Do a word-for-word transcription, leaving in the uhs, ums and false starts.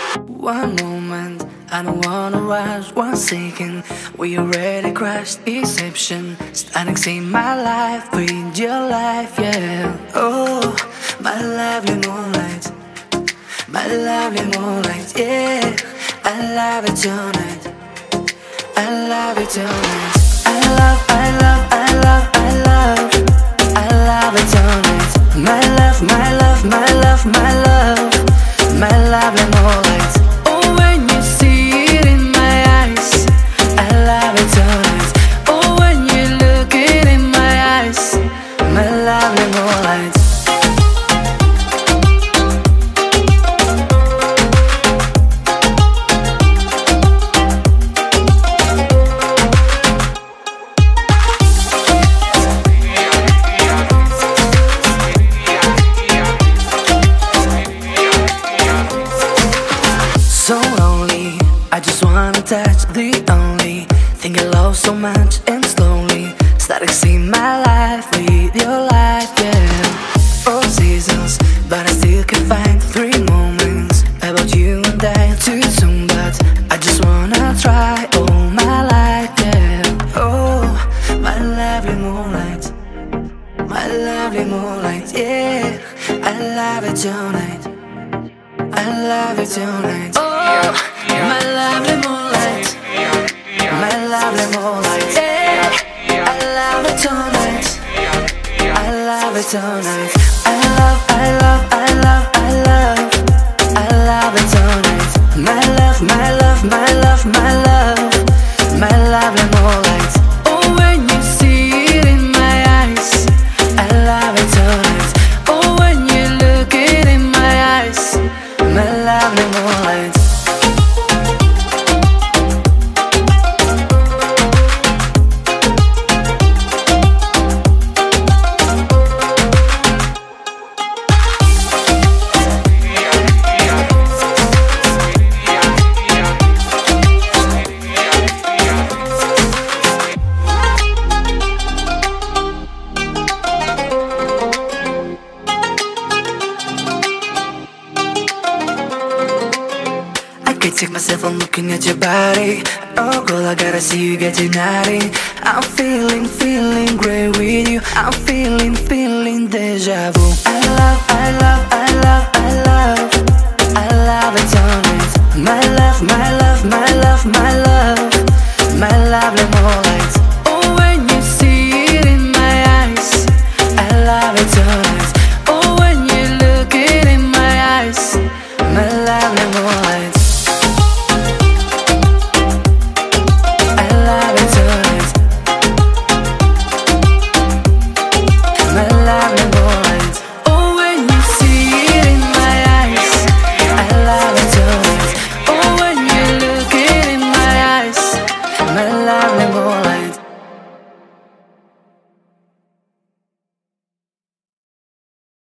One moment, I don't wanna rush. One second, we already crashed. Deception, starting see my life with your life, yeah. Oh, my lovely moonlight, my lovely moonlight, yeah. I love it tonight, I love it tonight. I love, I love, I love, I love, I love it tonight. My love, my love, my love, my love, my lovely moonlight. Oh, when you see it in my eyes, I love it tonight. Oh, when you look it in my eyes, my lovely moonlight. So lonely, I just wanna touch the only thing I love so much, and slowly starting to see my life with your life, yeah. Four seasons, but I still can find three moments about you and I. Too soon, but I just wanna try all my life, yeah. Oh, my lovely moonlight, my lovely moonlight, yeah. I love it tonight, I love it tonight. Oh, my lovely moonlight, my lovely moonlight, yeah. I love it tonight, I love it tonight. I love, I love, I love, I love, I love it tonight. My love, my love, my love, my love, my lovely moonlight. Oh, when you see it in my eyes, I love it tonight. Oh, when you look it in my eyes, my lovely moonlight. I take myself on looking at your body. Oh girl, I gotta see you getting naughty. I'm feeling, feeling great with you. I'm feeling, feeling deja vu. I love, I love, I love,